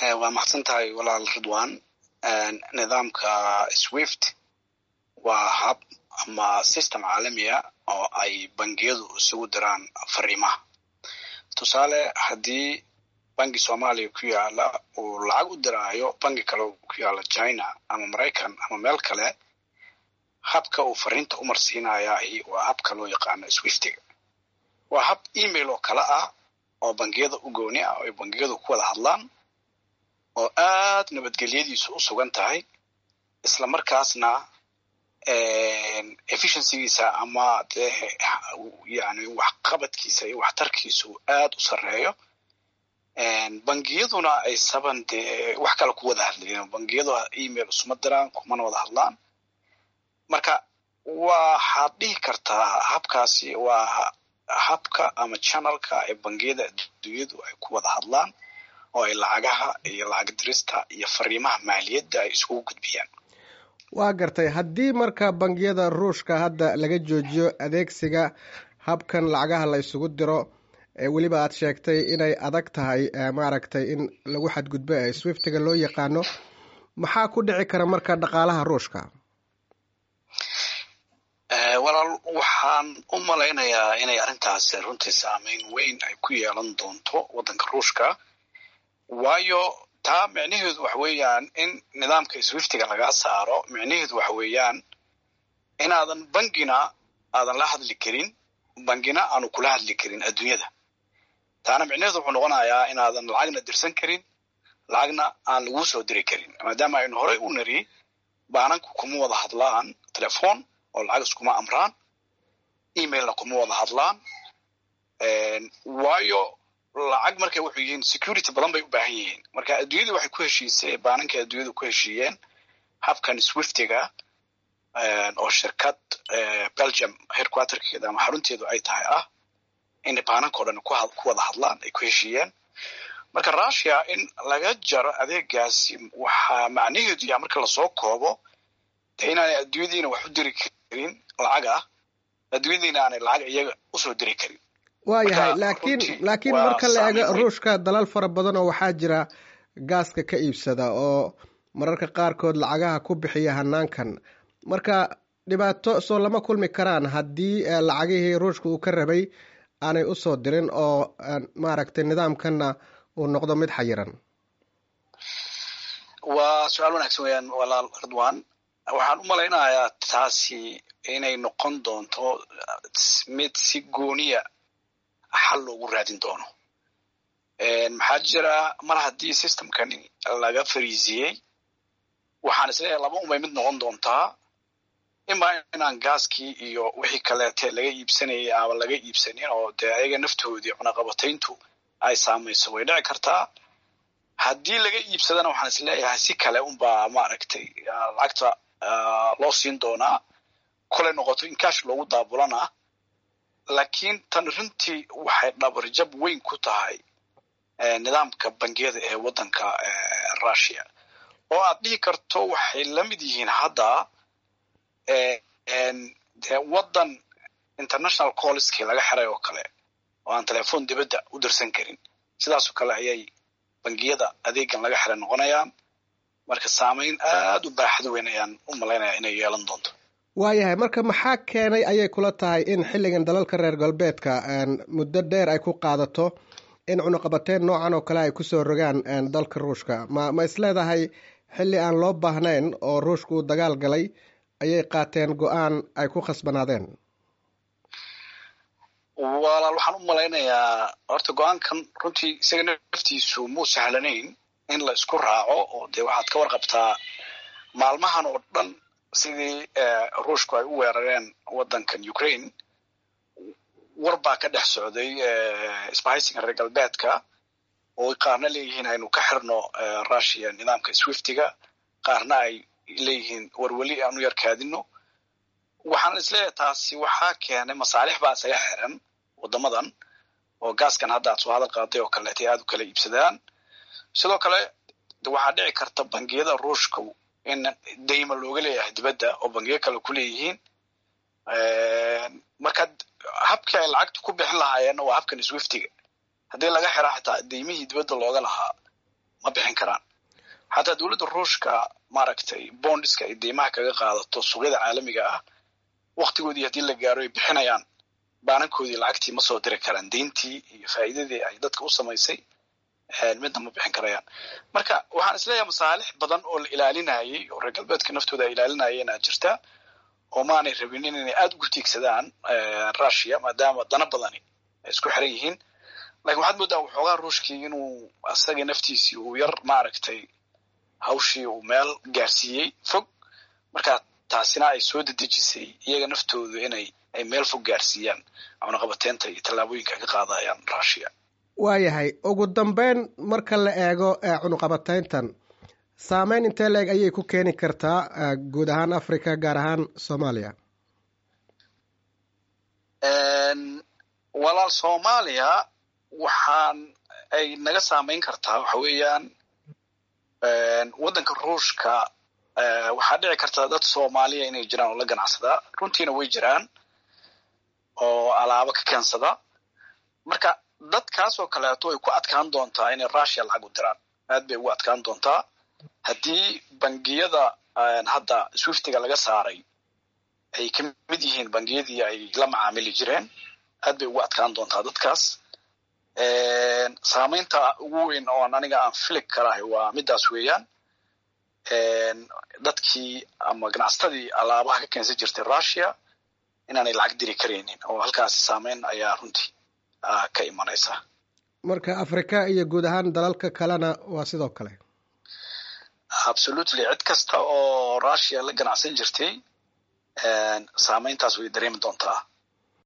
waa mahadsantahay walaal Ridwan. Nidaamka Swift waa hab ama system caalami ah oo ay bangiyadu isugu diraan fariimaha. Tusaale, haddii bangi Soomaaliya ku yaala uu lacag u diraayo bangi kale oo ku yaala China ama Maraykan ama meel kale, habka uu fariinta u marsiinayaa waa habka loo yaqaano Swiftiga. Waa hab email oo kale ah oo bangiyada u gooni ah oo bangiyadu ku wada hadlaan, oo aad nabadgelyadiisu u sugan tahay, isla markaasna efficiency-giisa ama yani waxqabadkiisa iyo waxtarkiisu aad u sareeyo. Bangiyaduna ay saban wax kale ku wada hadlayaan. Bangiyadu email isuma diraan, kumana wada hadlaan. Marka waxaad dhihi kartaa habkaasi waa habka ama channelka ay bangiyada adduunyadu ay ku wada hadlaan, oo ay lacagaha iyo lacag dirista iyo fariimaha maaliyadda ay isugu gudbiyaan. waa gartay. haddii marka bangiyada ruushka hadda laga joojiyo adeegsiga habkan lacagaha la isugu diro, weliba aad sheegtay inay adag tahay maaragtay in lagu xadgudbo Swiftiga loo yaqaano, maxaa ku dhici kara marka dhaqaalaha ruushka? walaal, waxaan u malaynayaa inay arrintaasi runtii saameyn weyn ay ku yeelan doonto waddanka ruushka, waayo taa micnaheedu waxa weeyaan in nidaamka Swiftiga laga saaro. micnaheedu waxa weeyaan inaadan bangina aadan la hadli karin, bangina aanu kula hadli karin adduunyada. taana micnaheedu wuxuu noqonayaa inaadan lacagna dirsan karin, lacagna aan lagu soo diri karin, maadaama aynu horey u niri baananku kuma wada hadlaan telefoon oo lacag iskuma amraan, emailna kuma wada hadlaan, waayo lacag markay wuxuu yihiin security badan bay u baahan yihiin. marka adduunyadu waxay ku heshiisay, baanankii adduunyadu ku heshiiyeen habkan Swiftiga, oo shirkad Belgium headquarterkeeda ama xarunteedu ay tahay in baanankoo dhan ku wada hadlaan ay ku heshiiyeen. marka Russia in laga jaro adeegaasi waxaa macnaheedu yahay marka lasoo koobo inaanay adduunyadiina wax u diri karin lacag adduunyadiina aanay lacag iyaga usoo diri karin. waayahay, laakiin marka la eego ruushka, dalal fara badan oo waxaa jira gaaska ka iibsada oo mararka qaarkood lacagaha ku bixiya hanaankan. marka dhibaato soo lama kulmi karaan haddii lacagihii ruushka uu ka rabay aanay usoo dirin oo maaragtay nidaamkanna uu noqdo mid xayiran? waa su-aal wanaagsan weyaan walaal Ridwan. waxaan u malaynayaa taasi inay noqon doonto mid si gooniya xal loogu raadin doono. maxaa jira, mar haddii systemkani laga fariisiyey, waxaan isleeyahay laba unbay mid noqon doontaa. ima inaan gaaskii iyo wixii kaleete laga iibsanayay ama laga iibsanin, oo dee ayaga naftoodii cunaqabatayntu ay saamayso way dhici kartaa. haddii laga iibsadana waxaan isleeyahay si kale unbaa maaragtay lacagta loo siin doonaa, kolay noqoto in cash loogu daabulana. laakiin tan runtii waxay dhabarjab weyn ku tahay nidaamka bangiyada ee waddanka Russia, oo aad dhihi karto waxay la mid yihiin hadda waddan international callskii laga xiray oo kale, oo aan telefoon dibadda u dirsan karin. sidaasoo kale ayay bangiyada adeegan laga xiray noqonayaan. marka saameyn aad u baaxad weyn ayaan u malaynayaa inay yeelan doonto. waayahay, marka maxaa keenay ayay kula tahay in xilligan dalalka reer galbeedka muddo dheer ay ku qaadato in cunaqabateyn noocan oo kale ay kusoo rogaan dalka ruushka? ma isleedahay xilli aan loo baahnayn oo ruushka uu dagaal galay ayay qaateen go-aan ay ku khasbanaadeen? walaal, waxaan u malaynayaa horta go-aankan runtii isaga naftiisu muu sahlanayn in la isku raaco, oo dee waxaad ka warqabtaa maalmahan oo dhan sidii ruushku ay u weerareen waddankan Ukraine. war baa ka dhex socday isbahaysiga reer galbeedka, oo qaarna leeyihiin aynu ka xirno Russia nidaamka Swiftiga, qaarna ay leeyihiin war weli aanu yarkaadino. waxaan isleeyahay taasi waxaa keenay masaalix baa isaga xiran wadamadan, oo gaaskan hadda aad soo hadal qaaday oo kaleetay aad u kala iibsadaan. sidoo kale waxaa dhici karta bangiyada ruushka in deyma looga leeyahay dibadda oo bangiyo kale ku leeyihiin. marka habkii ay lacagta ku bixin lahaayeenna waa habkan Swiftiga. haddii laga xiraa xitaa deymihii dibadda looga lahaa ma bixin karaan. xataa dowladda ruushka maaragtay bondiska ay deymaha kaga qaadato suuqyada caalamiga ah waktigoodii haddii la gaaro ay bixinayaan baanankoodii lacagtii ma soo diri karaan, deyntii iyo faa'iidadii ay dadka u samaysay midna ma bixin karayaan. marka waxaan isleeyahay masaalix badan oo la ilaalinayay oo reer galbeedka naftooda ay ilaalinayeen aa jirta oo maanay rabin inay aada ugu tiigsadaan Russia maadaama dana badani ay isku xiran yihiin. laakiin waxaad moodaa waxoogaa ruushkii inuu asaga naftiisii uu yar maaragtay hawshii uu meel gaarsiiyey fog, marka taasina ay soo dedejisay iyaga naftoodu ay meel fog gaarsiiyaan cunaqabateynta iyo tallaabooyinka ka qaadayaan Russia. waayahay, ugu dambeyn marka la eego cunaqabateyntan saameyn intee leeg ayay ku keeni kartaa guud ahaan Africa gaar ahaan Soomaaliya? walaal Soomaaliya waxaan ay naga saameyn kartaa waxa weeyaan waddanka Ruushka waxaa dhici karta dad Soomaaliya inay jiraan oo la ganacsada, runtiina way jiraan oo alaabo ka keensada. marka dadkaas oo kaleeto ay ku adkaan doontaa inay Russia lacag u diraan, aad bay ugu adkaan doontaa. haddii bangiyada hadda Swiftiga laga saaray ay ka mid yihiin bangiyadii ay la macaamili jireen, aad bay ugu adkaan doontaa dadkaas. saameynta ugu weyn oo aniga aan fili karahay waa midaas weeyaan. dadkii ama ganacsatadii alaabaha ka keensan jirtay Russia inaanay lacag diri karaynin, oo halkaasi saameyn ayaa runtii ka imanaysa. marka Afrika iyo guud ahaan dalalka kalena waa sidoo kale? absolutely, cid kasta oo Russia la ganacsan jirtay saameyntaas way dareemi doontaa.